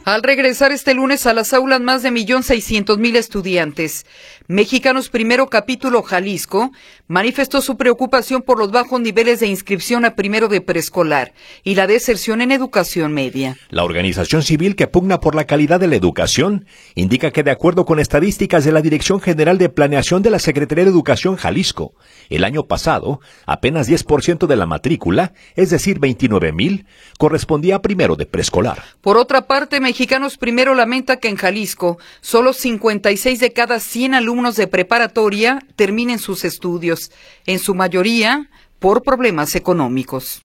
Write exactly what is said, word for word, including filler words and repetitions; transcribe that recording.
Al regresar este lunes a las aulas más de un millón seiscientos mil estudiantes, Mexicanos Primero Capítulo Jalisco manifestó su preocupación por los bajos niveles de inscripción a primero de preescolar y la deserción en educación media. La organización civil que pugna por la calidad de la educación indica que, de acuerdo con estadísticas de la Dirección General de Planeación de la Secretaría de Educación Jalisco, el año pasado apenas diez por ciento de la matrícula, es decir, veintinueve mil, correspondía a primero de preescolar. Por otra parte, Mexicanos Primero lamenta que en Jalisco solo cincuenta y seis de cada cien alumnos de preparatoria terminen sus estudios, en su mayoría por problemas económicos.